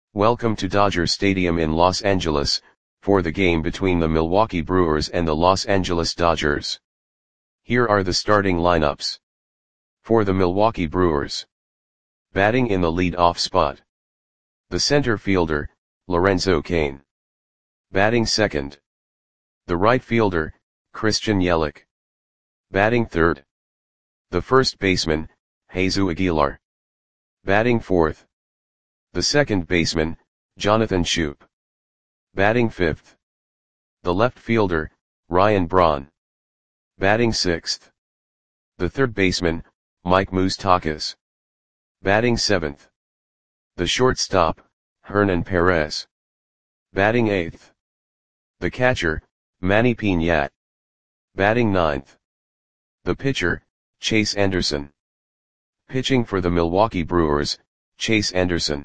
Welcome to Dodger Stadium in Los Angeles, for the game between the Milwaukee Brewers and the Los Angeles Dodgers. Here are the starting lineups. For the Milwaukee Brewers. Batting in the lead-off spot. The center fielder, Lorenzo Cain. Batting second. The right fielder, Christian Yelich. Batting third. The first baseman, Jesus Aguilar. Batting fourth. The second baseman, Jonathan Schoop. Batting fifth. The left fielder, Ryan Braun. Batting sixth. The third baseman, Mike Moustakas. Batting seventh. The shortstop, Hernan Perez. Batting eighth. The catcher, Manny Piñat. Batting ninth. The pitcher, Chase Anderson. Pitching for the Milwaukee Brewers, Chase Anderson.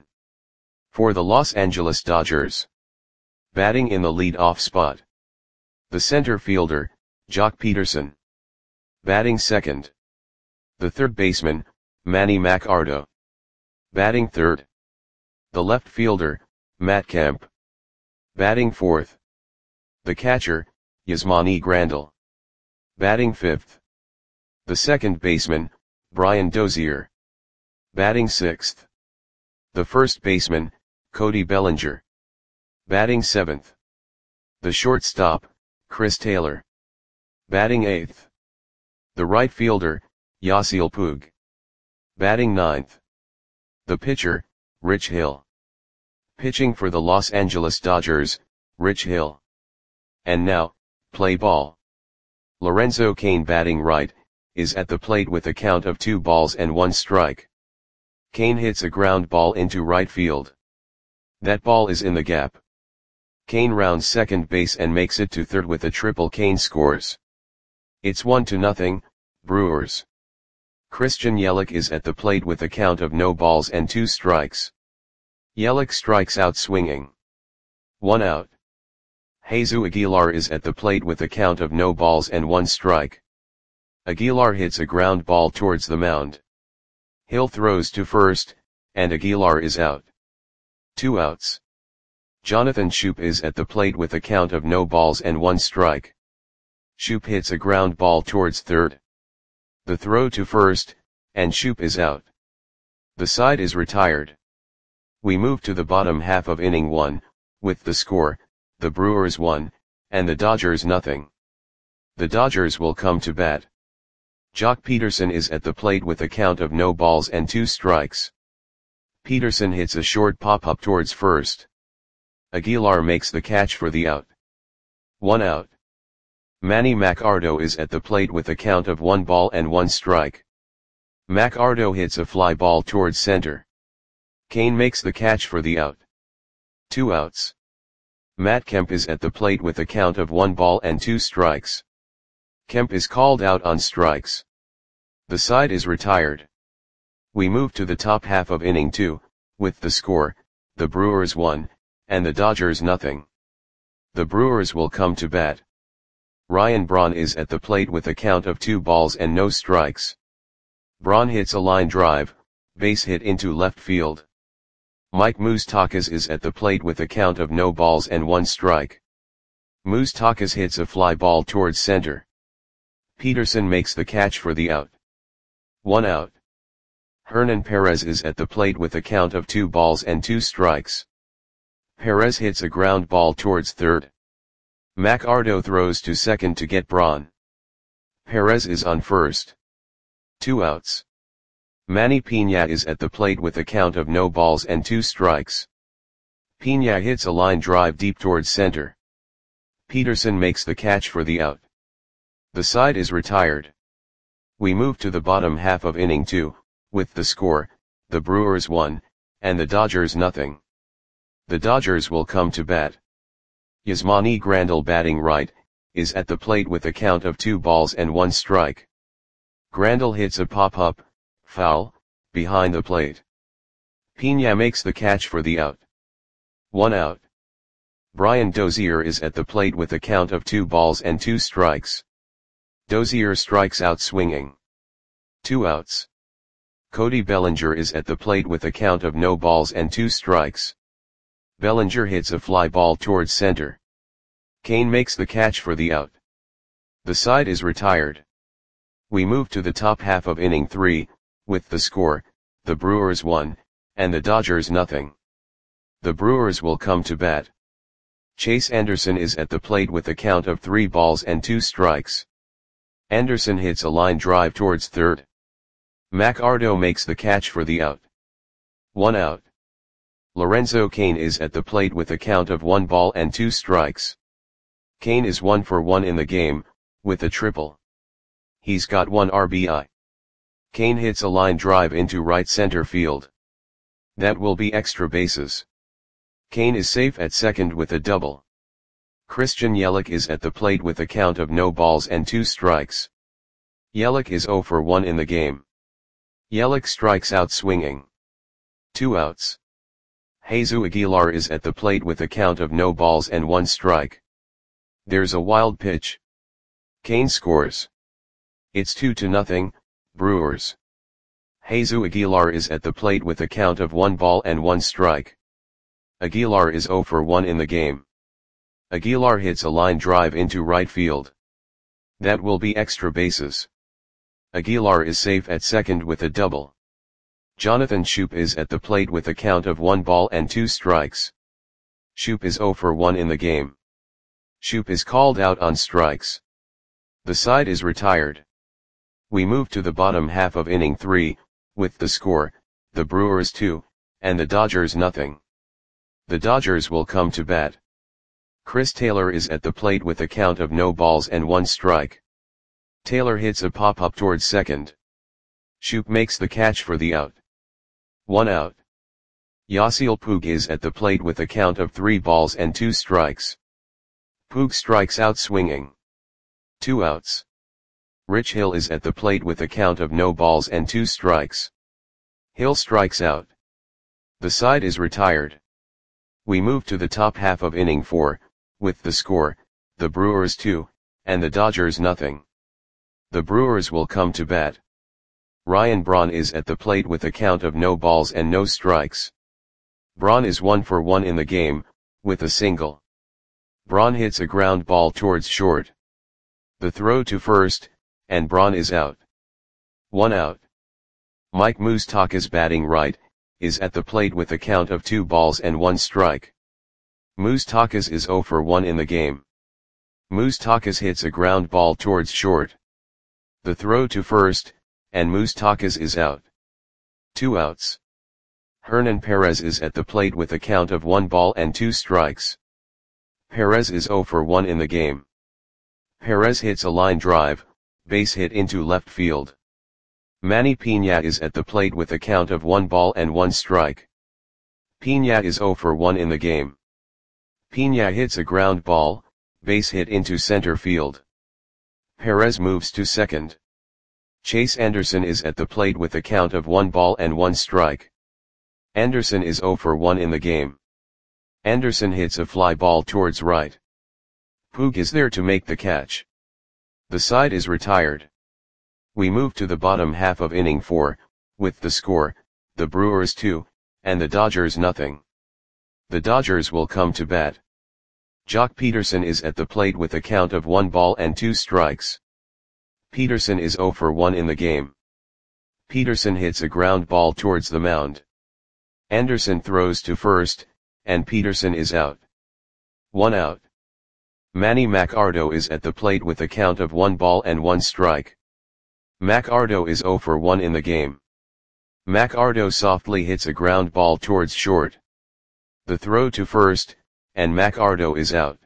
For the Los Angeles Dodgers. Batting in the lead-off spot. The center fielder, Joc Pederson. Batting second. The third baseman, Manny Machado. Batting third. The left fielder, Matt Kemp. Batting fourth. The catcher, Yasmani Grandal. Batting fifth. The second baseman, Brian Dozier. Batting sixth. The first baseman, Cody Bellinger. Batting seventh. The shortstop, Chris Taylor. Batting eighth. The right fielder, Yasiel Puig. Batting ninth. The pitcher, Rich Hill. Pitching for the Los Angeles Dodgers, Rich Hill. And now, play ball. Lorenzo Cain batting right, is at the plate with a count of 2-1 strike. Cain hits a ground ball into right field. That ball is in the gap. Cain rounds second base and makes it to third with a triple. Cain scores. It's 1-0, Brewers. Christian Yelich is at the plate with a count of 0-2 strikes. Yelich strikes out swinging. 1 out. Jesus Aguilar is at the plate with a count of 0-1 strike. Aguilar hits a ground ball towards the mound. Hill throws to first, and Aguilar is out. 2 outs. Jonathan Schoop is at the plate with a count of 0-1 strike. Schoop hits a ground ball towards third. The throw to first, and Schoop is out. The side is retired. We move to the bottom half of inning 1, with the score, the Brewers 1, and the Dodgers 0. The Dodgers will come to bat. Joc Pederson is at the plate with a count of 0-2 strikes. Pederson hits a short pop-up towards first. Aguilar makes the catch for the out. 1 out. Manny Machado is at the plate with a count of 1-1 strike. Machado hits a fly ball towards center. Cain makes the catch for the out. 2 outs. Matt Kemp is at the plate with a count of 1-2 strikes. Kemp is called out on strikes. The side is retired. We move to the top half of inning 2, with the score, the Brewers 1, and the Dodgers 0. The Brewers will come to bat. Ryan Braun is at the plate with a count of 2-0 strikes. Braun hits a line drive, base hit into left field. Mike Moustakas is at the plate with a count of 0-1 strike. Moustakas hits a fly ball towards center. Pederson makes the catch for the out. 1 out. Hernan Perez is at the plate with a count of 2-2 strikes. Perez hits a ground ball towards third. Machado throws to second to get Braun. Perez is on first. 2 outs. Manny Piñat is at the plate with a count of 0-2 strikes. Piñat hits a line drive deep towards center. Pederson makes the catch for the out. The side is retired. We move to the bottom half of inning 2, with the score, the Brewers 1, and the Dodgers 0. The Dodgers will come to bat. Yasmani Grandal batting right, is at the plate with a count of 2-1 strike. Grandal hits a pop-up, foul, behind the plate. Piñat makes the catch for the out. 1 out. Brian Dozier is at the plate with a count of 2-2 strikes. Dozier strikes out swinging. 2 outs. Cody Bellinger is at the plate with a count of 0-2 strikes. Bellinger hits a fly ball towards center. Kane makes the catch for the out. The side is retired. We move to the top half of inning 3, with the score, the Brewers 1, and the Dodgers nothing. The Brewers will come to bat. Chase Anderson is at the plate with a count of 3 balls and 2 strikes. Anderson hits a line drive towards third. McArdo makes the catch for the out. 1 out. Lorenzo Cain is at the plate with a count of 1 ball and 2 strikes. Cain is 1 for 1 in the game, with a triple. He's got 1 RBI. Cain hits a line drive into right center field. That will be extra bases. Cain is safe at second with a double. Christian Yelich is at the plate with a count of no balls and 2 strikes. Yelich is 0 for 1 in the game. Yelich strikes out swinging. 2 outs. Jesus Aguilar is at the plate with a count of no balls and 1 strike. There's a wild pitch. Cain scores. It's 2-0, Brewers. Jesus Aguilar is at the plate with a count of 1 ball and 1 strike. Aguilar is 0 for 1 in the game. Aguilar hits a line drive into right field. That will be extra bases. Aguilar is safe at second with a double. Jonathan Schoop is at the plate with a count of 1 ball and 2 strikes. Schoop is 0 for 1 in the game. Schoop is called out on strikes. The side is retired. We move to the bottom half of inning 3, with the score, the Brewers 2, and the Dodgers nothing. The Dodgers will come to bat. Chris Taylor is at the plate with a count of no balls and 1 strike. Taylor hits a pop-up towards second. Schoop makes the catch for the out. 1 out. Yasiel Puig is at the plate with a count of 3 balls and 2 strikes. Puig strikes out swinging. 2 outs. Rich Hill is at the plate with a count of no balls and 2 strikes. Hill strikes out. The side is retired. We move to the top half of inning 4, with the score, the Brewers 2, and the Dodgers nothing. The Brewers will come to bat. Ryan Braun is at the plate with a count of no balls and no strikes. Braun is 1 for 1 in the game, with a single. Braun hits a ground ball towards short. The throw to first, and Braun is out. 1 out. Mike Moustakas batting right, is at the plate with a count of 2 balls and 1 strike. Moustakas is 0 for 1 in the game. Moustakas hits a ground ball towards short. The throw to first, and Moustakas is out. 2 outs. Hernan Perez is at the plate with a count of 1 ball and 2 strikes. Perez is 0 for 1 in the game. Perez hits a line drive, base hit into left field. Manny Piña is at the plate with a count of 1 ball and 1 strike. Piña is 0 for 1 in the game. Piña hits a ground ball, base hit into center field. Perez moves to second. Chase Anderson is at the plate with a count of 1 ball and 1 strike. Anderson is 0 for 1 in the game. Anderson hits a fly ball towards right. Puig is there to make the catch. The side is retired. We move to the bottom half of inning 4, with the score, the Brewers 2, and the Dodgers nothing. The Dodgers will come to bat. Jock Peterson is at the plate with a count of 1 ball and 2 strikes. Peterson is 0 for 1 in the game. Peterson hits a ground ball towards the mound. Anderson throws to first, and Peterson is out. 1 out. Manny McArdo is at the plate with a count of 1 ball and 1 strike. McArdo is 0 for 1 in the game. McArdo softly hits a ground ball towards short. The throw to first, and McArdo is out.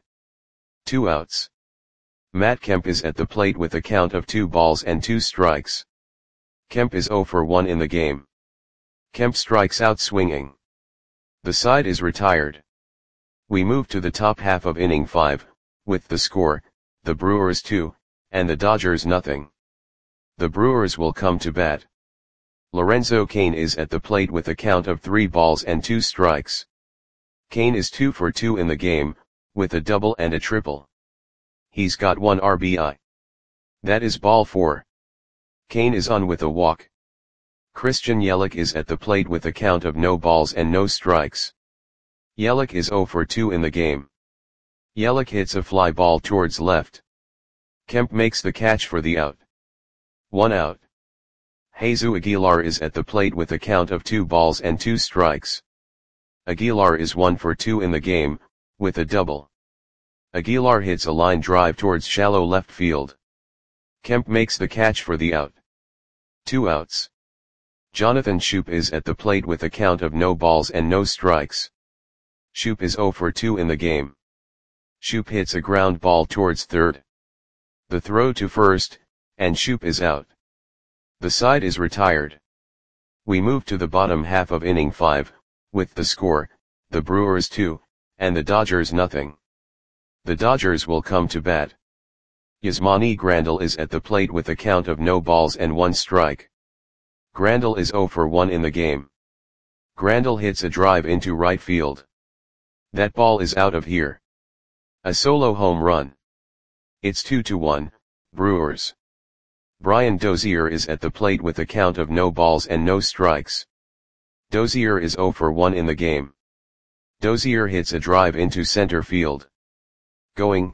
2 outs. Matt Kemp is at the plate with a count of 2 balls and 2 strikes. Kemp is 0 for 1 in the game. Kemp strikes out swinging. The side is retired. We move to the top half of inning 5, with the score, the Brewers 2, and the Dodgers nothing. The Brewers will come to bat. Lorenzo Cain is at the plate with a count of 3 balls and 2 strikes. Cain is 2 for 2 in the game, with a double and a triple. He's got 1 RBI. That is ball 4. Cain is on with a walk. Christian Yelich is at the plate with a count of no balls and no strikes. Yelich is 0 for 2 in the game. Yelich hits a fly ball towards left. Kemp makes the catch for the out. 1 out. Jesus Aguilar is at the plate with a count of 2 balls and 2 strikes. Aguilar is 1 for 2 in the game, with a double. Aguilar hits a line drive towards shallow left field. Kemp makes the catch for the out. 2 outs. Jonathan Schoop is at the plate with a count of no balls and no strikes. Schoop is 0 for 2 in the game. Schoop hits a ground ball towards third. The throw to first, and Schoop is out. The side is retired. We move to the bottom half of inning 5, with the score, the Brewers 2, and the Dodgers nothing. The Dodgers will come to bat. Yasmani Grandal is at the plate with a count of no balls and 1 strike. Grandal is 0 for 1 in the game. Grandal hits a drive into right field. That ball is out of here. A solo home run. It's 2-1, Brewers. Brian Dozier is at the plate with a count of no balls and no strikes. Dozier is 0 for 1 in the game. Dozier hits a drive into center field. Going,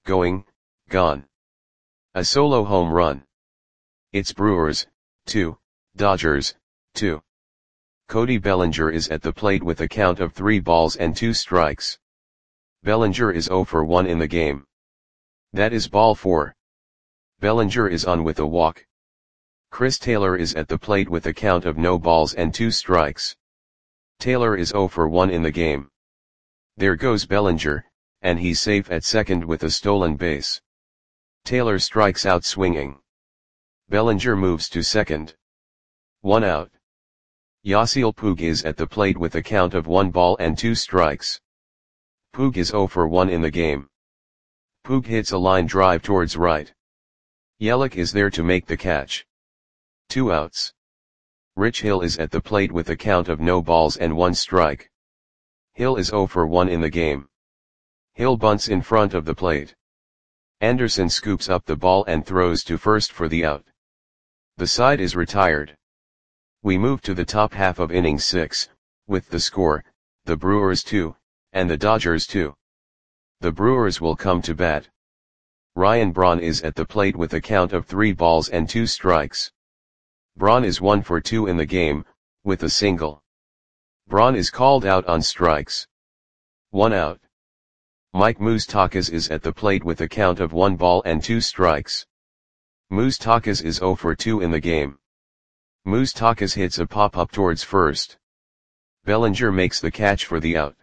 gone. A solo home run. It's Brewers, 2, Dodgers, 2. Cody Bellinger is at the plate with a count of 3 balls and 2 strikes. Bellinger is 0 for 1 in the game. That is ball 4. Bellinger is on with a walk. Chris Taylor is at the plate with a count of no balls and 2 strikes. Taylor is 0 for 1 in the game. There goes Bellinger, and he's safe at second with a stolen base. Taylor strikes out swinging. Bellinger moves to second. 1 out. Yasiel Puig is at the plate with a count of 1 ball and 2 strikes. Puig is 0 for 1 in the game. Puig hits a line drive towards right. Yelich is there to make the catch. 2 outs. Rich Hill is at the plate with a count of no balls and 1 strike. Hill is 0 for 1 in the game. Hill bunts in front of the plate. Anderson scoops up the ball and throws to first for the out. The side is retired. We move to the top half of inning 6, with the score, the Brewers 2, and the Dodgers 2. The Brewers will come to bat. Ryan Braun is at the plate with a count of 3 balls and 2 strikes. Braun is 1 for 2 in the game, with a single. Braun is called out on strikes. 1 out. Mike Moustakas is at the plate with a count of 1 ball and 2 strikes. Moustakas is 0 for 2 in the game. Moustakas hits a pop-up towards first. Bellinger makes the catch for the out.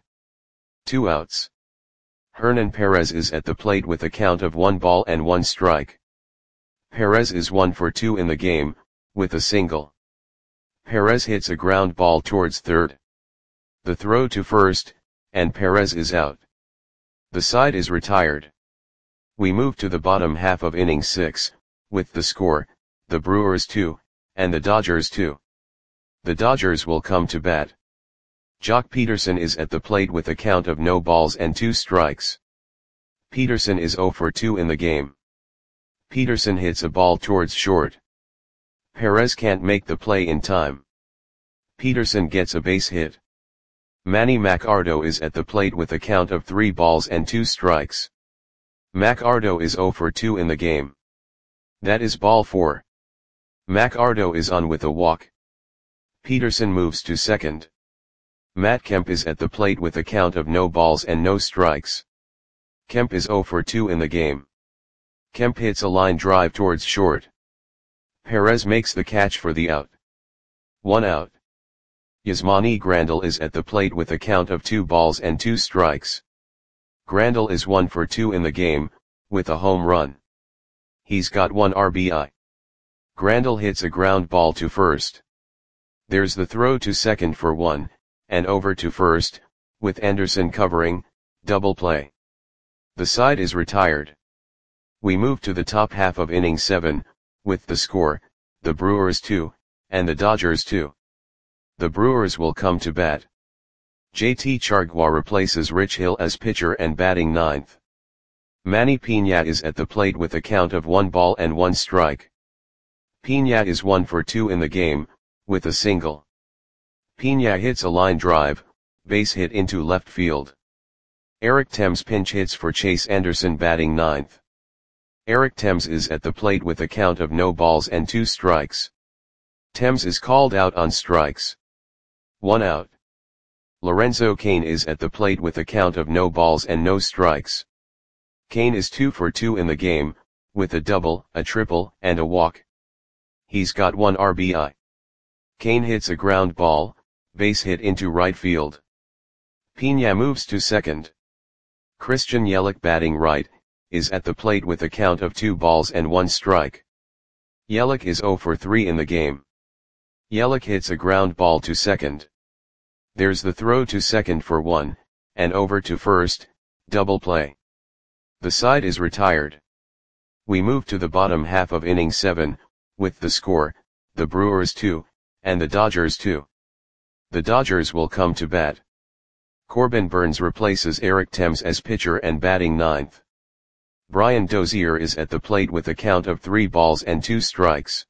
2 outs. Hernan Perez is at the plate with a count of 1 ball and 1 strike. Perez is 1 for 2 in the game, with a single. Perez hits a ground ball towards third. The throw to first, and Perez is out. The side is retired. We move to the bottom half of inning 6, with the score, the Brewers 2, and the Dodgers 2. The Dodgers will come to bat. Jock Peterson is at the plate with a count of no balls and 2 strikes. Peterson is 0 for 2 in the game. Peterson hits a ball towards short. Perez can't make the play in time. Peterson gets a base hit. Manny Machado is at the plate with a count of 3 balls and 2 strikes. Machado is 0 for 2 in the game. That is ball 4. Machado is on with a walk. Peterson moves to second. Matt Kemp is at the plate with a count of no balls and no strikes. Kemp is 0 for 2 in the game. Kemp hits a line drive towards short. Perez makes the catch for the out. 1 out. Yasmani Grandal is at the plate with a count of 2 balls and 2 strikes. Grandal is 1 for 2 in the game, with a home run. He's got 1 RBI. Grandal hits a ground ball to first. There's the throw to second for 1, and over to first, with Anderson covering, double play. The side is retired. We move to the top half of inning 7, with the score, the Brewers 2, and the Dodgers 2. The Brewers will come to bat. JT Chargois replaces Rich Hill as pitcher and batting 9th. Manny Piña is at the plate with a count of 1 ball and 1 strike. Piña is 1 for 2 in the game, with a single. Piña hits a line drive, base hit into left field. Eric Thames pinch hits for Chase Anderson batting ninth. Eric Thames is at the plate with a count of no balls and 2 strikes. Thames is called out on strikes. 1 out. Lorenzo Cain is at the plate with a count of no balls and no strikes. Cain is 2 for 2 in the game, with a double, a triple, and a walk. He's got 1 RBI. Cain hits a ground ball, base hit into right field. Pena moves to second. Christian Yelich batting right, is at the plate with a count of 2 balls and 1 strike. Yelich is 0 for 3 in the game. Yelich hits a ground ball to second. There's the throw to second for 1, and over to first, double play. The side is retired. We move to the bottom half of inning 7, with the score, the Brewers 2, and the Dodgers 2. The Dodgers will come to bat. Corbin Burnes replaces Eric Thames as pitcher and batting ninth. Brian Dozier is at the plate with a count of 3 balls and 2 strikes.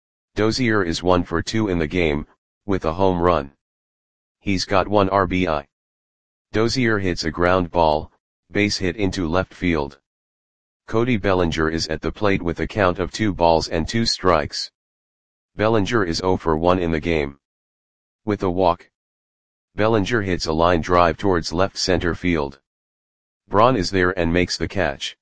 Dozier is 1 for 2 in the game, with a home run. He's got 1 RBI. Dozier hits a ground ball, base hit into left field. Cody Bellinger is at the plate with a count of 2 balls and 2 strikes. Bellinger is 0 for 1 in the game. With a walk. Bellinger hits a line drive towards left center field. Braun is there and makes the catch.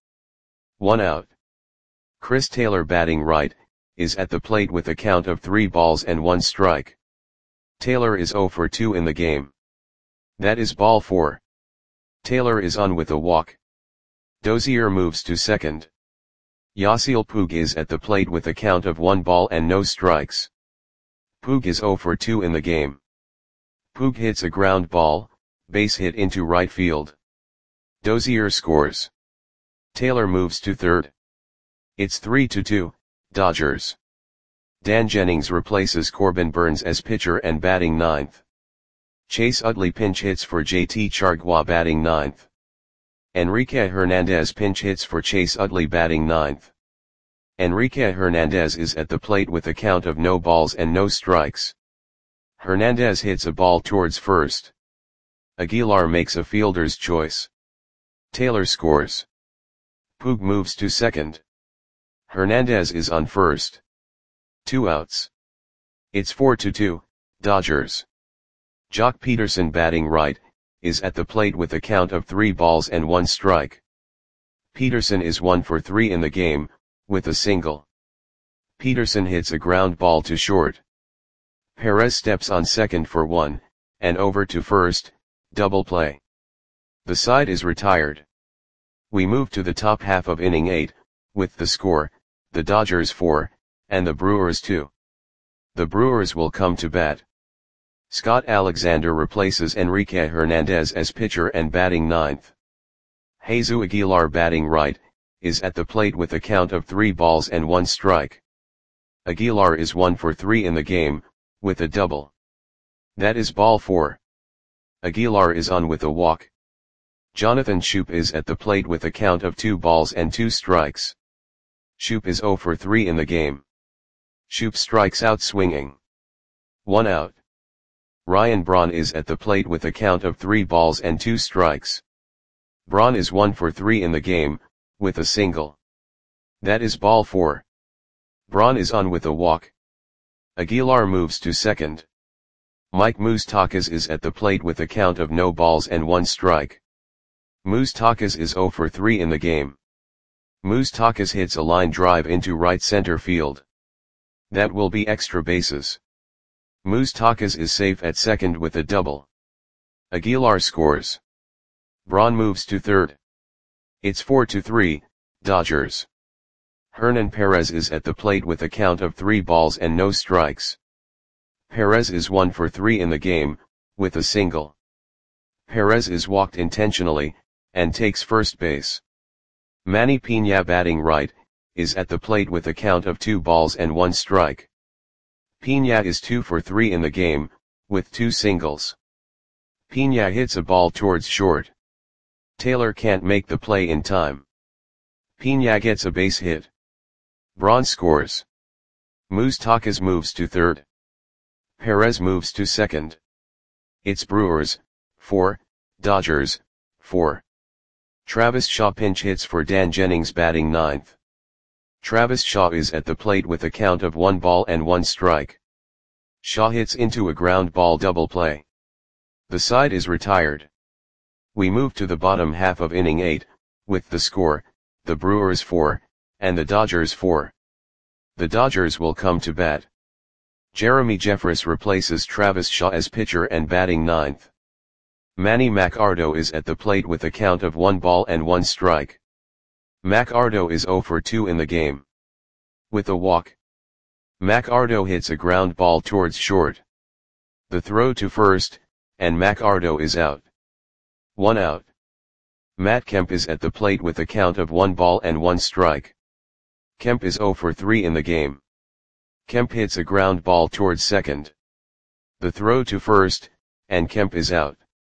1 out. Chris Taylor batting right, is at the plate with a count of 3 balls and 1 strike. Taylor is 0 for 2 in the game. That is ball 4. Taylor is on with a walk. Dozier moves to second. Yasiel Puig is at the plate with a count of 1 ball and no strikes. Puig is 0 for 2 in the game. Puig hits a ground ball, base hit into right field. Dozier scores. Taylor moves to third. It's 3-2, Dodgers. Dan Jennings replaces Corbin Burnes as pitcher and batting ninth. Chase Utley pinch hits for JT Chargois batting ninth. Enrique Hernandez pinch hits for Chase Utley batting ninth. Enrique Hernandez is at the plate with a count of no balls and no strikes. Hernandez hits a ball towards first. Aguilar makes a fielder's choice. Taylor scores. Puig moves to second. Hernandez is on first. 2 outs. It's 4-2, Dodgers. Jock Peterson batting right, is at the plate with a count of 3 balls and 1 strike. Peterson is 1 for 3 in the game, with a single. Peterson hits a ground ball to short. Perez steps on second for 1, and over to first, double play. The side is retired. We move to the top half of inning 8, with the score, the Dodgers 4, and the Brewers 2. The Brewers will come to bat. Scott Alexander replaces Enrique Hernandez as pitcher and batting ninth. Jesus Aguilar batting right, is at the plate with a count of 3 balls and 1 strike. Aguilar is 1 for 3 in the game, with a double. That is ball 4. Aguilar is on with a walk. Jonathan Schoop is at the plate with a count of 2 balls and 2 strikes. Schoop is 0 for 3 in the game. Schoop strikes out swinging. 1 out. Ryan Braun is at the plate with a count of 3 balls and 2 strikes. Braun is 1 for 3 in the game, with a single. That is ball 4. Braun is on with a walk. Aguilar moves to second. Mike Moustakas is at the plate with a count of no balls and 1 strike. Moustakas is 0 for 3 in the game. Moustakas hits a line drive into right center field. That will be extra bases. Moustakas is safe at second with a double. Aguilar scores. Braun moves to third. It's 4-3, Dodgers. Hernan Perez is at the plate with a count of 3 balls and no strikes. Perez is 1 for 3 in the game, with a single. Perez is walked intentionally, and takes first base. Manny Pena batting right, is at the plate with a count of 2 balls and 1 strike. Pena is 2 for 3 in the game, with 2 singles. Pena hits a ball towards short. Taylor can't make the play in time. Pena gets a base hit. Braun scores. Moustakas moves to third. Perez moves to second. It's Brewers, 4, Dodgers, 4. Travis Shaw pinch hits for Dan Jennings batting 9th. Travis Shaw is at the plate with a count of 1 ball and 1 strike. Shaw hits into a ground ball double play. The side is retired. We move to the bottom half of inning 8, with the score, the Brewers 4, and the Dodgers 4. The Dodgers will come to bat. Jeremy Jeffress replaces Travis Shaw as pitcher and batting 9th. Manny Machado is at the plate with a count of 1 ball and 1 strike. Machado is 0 for 2 in the game. With a walk, Machado hits a ground ball towards short. The throw to first, and Machado is out. 1 out. Matt Kemp is at the plate with a count of 1 ball and 1 strike. Kemp is 0 for 3 in the game. Kemp hits a ground ball towards second. The throw to first, and Kemp is out.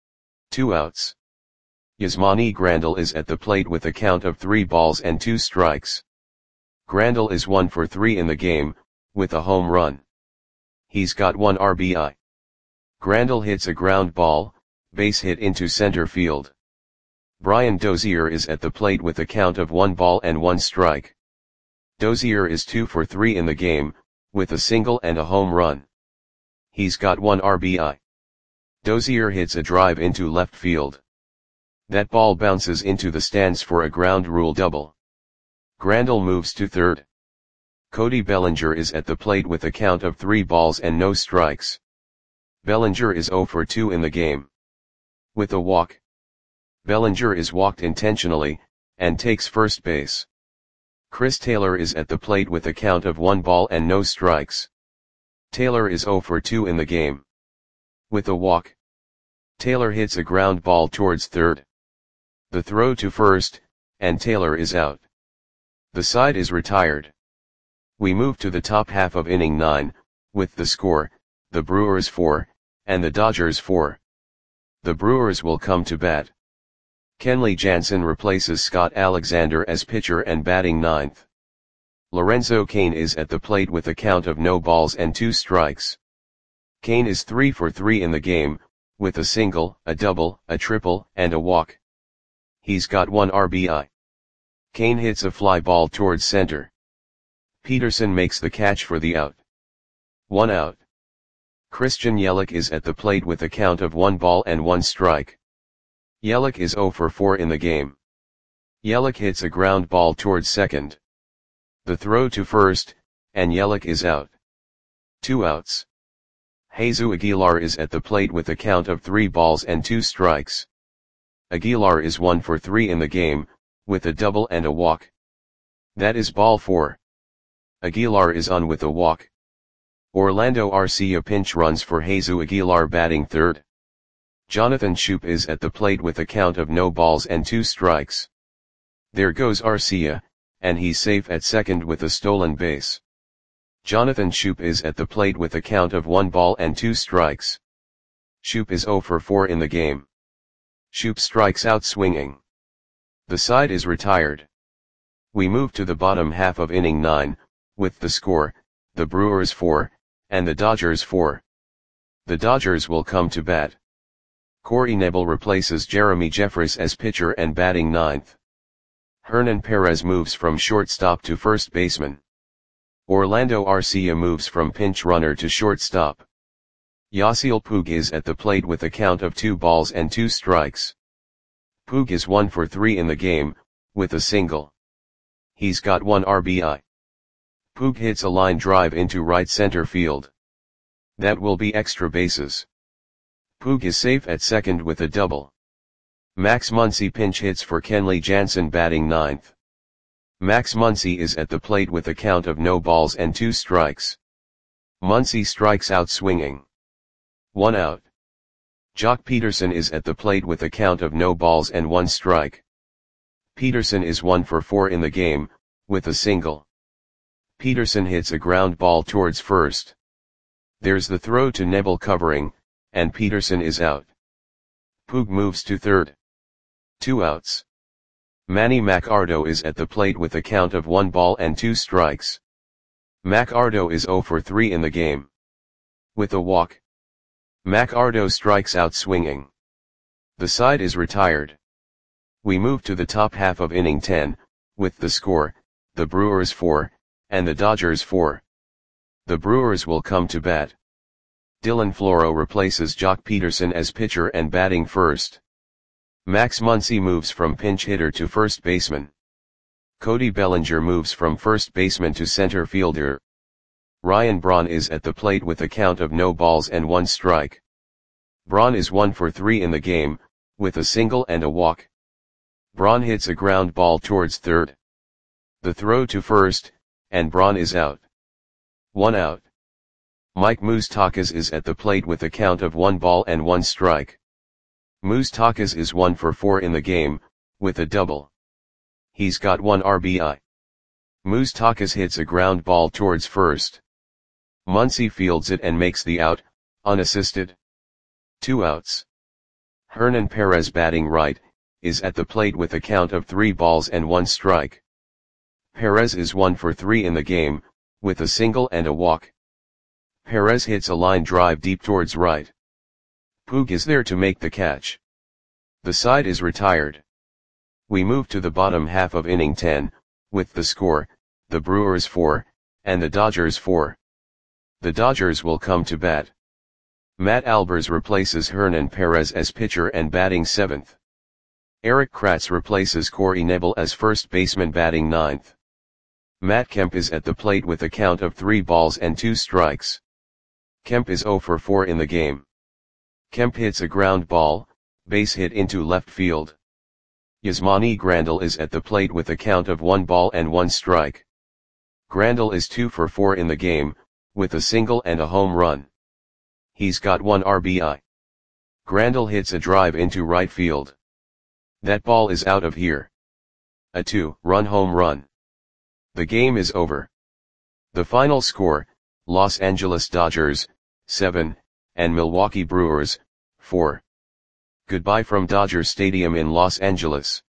2 outs. Yasmani Grandal is at the plate with a count of 3 balls and 2 strikes. Grandal is 1 for 3 in the game, with a home run. He's got 1 RBI. Grandal hits a ground ball, base hit into center field. Brian Dozier is at the plate with a count of 1 ball and 1 strike. Dozier is 2 for 3 in the game, with a single and a home run. He's got 1 RBI. Dozier hits a drive into left field. That ball bounces into the stands for a ground rule double. Grandal moves to third. Cody Bellinger is at the plate with a count of 3 balls and no strikes. Bellinger is 0 for 2 in the game. With a walk, Bellinger is walked intentionally, and takes first base. Chris Taylor is at the plate with a count of 1 ball and no strikes. Taylor is 0 for 2 in the game. With a walk, Taylor hits a ground ball towards third. The throw to first, and Taylor is out. The side is retired. We move to the top half of inning 9, with the score, the Brewers 4, and the Dodgers 4. The Brewers will come to bat. Kenley Jansen replaces Scott Alexander as pitcher and batting 9th. Lorenzo Cain is at the plate with a count of no balls and 2 strikes. Cain is 3 for 3 in the game, with a single, a double, a triple, and a walk. He's got 1 RBI. Cain hits a fly ball towards center. Peterson makes the catch for the out. 1 out. Christian Yelich is at the plate with a count of 1 ball and 1 strike. Yelich is 0 for 4 in the game. Yelich hits a ground ball towards second. The throw to first, and Yelich is out. 2 outs. Jesus Aguilar is at the plate with a count of 3 balls and 2 strikes. Aguilar is 1 for 3 in the game, with a double and a walk. That is ball 4. Aguilar is on with a walk. Orlando Arcia pinch runs for Jesus Aguilar batting third. Jonathan Schoop is at the plate with a count of no balls and 2 strikes. There goes Arcia, and he's safe at second with a stolen base. Jonathan Schoop is at the plate with a count of 1 ball and 2 strikes. Schoop is 0 for 4 in the game. Schoop strikes out swinging. The side is retired. We move to the bottom half of inning 9, with the score, the Brewers 4, and the Dodgers 4. The Dodgers will come to bat. Corey Knebel replaces Jeremy Jeffress as pitcher and batting 9th. Hernan Perez moves from shortstop to first baseman. Orlando Arcia moves from pinch runner to shortstop. Yasiel Puig is at the plate with a count of 2 balls and 2 strikes. Puig is 1 for 3 in the game, with a single. He's got 1 RBI. Puig hits a line drive into right center field. That will be extra bases. Puig is safe at second with a double. Max Muncy pinch hits for Kenley Jansen batting 9th. Max Muncy is at the plate with a count of no balls and 2 strikes. Muncy strikes out swinging. 1 out. Jock Peterson is at the plate with a count of no balls and 1 strike. Peterson is 1 for 4 in the game, with a single. Peterson hits a ground ball towards first. There's the throw to Knebel covering, and Peterson is out. Puig moves to third. 2 outs. Manny Machado is at the plate with a count of 1 ball and 2 strikes. Machado is 0 for 3 in the game. With a walk, Machado strikes out swinging. The side is retired. We move to the top half of inning 10, with the score, the Brewers 4, and the Dodgers 4. The Brewers will come to bat. Dylan Floro replaces Jock Peterson as pitcher and batting first. Max Muncy moves from pinch hitter to first baseman. Cody Bellinger moves from first baseman to center fielder. Ryan Braun is at the plate with a count of no balls and 1 strike. Braun is 1 for 3 in the game, with a single and a walk. Braun hits a ground ball towards third. The throw to first, and Braun is out. 1 out. Mike Moustakas is at the plate with a count of 1 ball and 1 strike. Moustakas is 1 for 4 in the game, with a double. He's got 1 RBI. Moustakas hits a ground ball towards first. Muncy fields it and makes the out, unassisted. 2 outs. Hernan Perez, batting right, is at the plate with a count of 3 balls and 1 strike. Perez is 1 for 3 in the game, with a single and a walk. Perez hits a line drive deep towards right. Puig is there to make the catch. The side is retired. We move to the bottom half of inning 10, with the score, the Brewers 4, and the Dodgers 4. The Dodgers will come to bat. Matt Albers replaces Hernan Perez as pitcher and batting 7th. Eric Kratz replaces Corey Knebel as first baseman, batting 9th. Matt Kemp is at the plate with a count of 3 balls and 2 strikes. Kemp is 0 for 4 in the game. Kemp hits a ground ball, base hit into left field. Yasmani Grandal is at the plate with a count of 1 ball and 1 strike. Grandal is 2 for 4 in the game, with a single and a home run. He's got 1 RBI. Grandal hits a drive into right field. That ball is out of here. A 2-run home run. The game is over. The final score, Los Angeles Dodgers, 7, and Milwaukee Brewers, 4. Goodbye from Dodger Stadium in Los Angeles.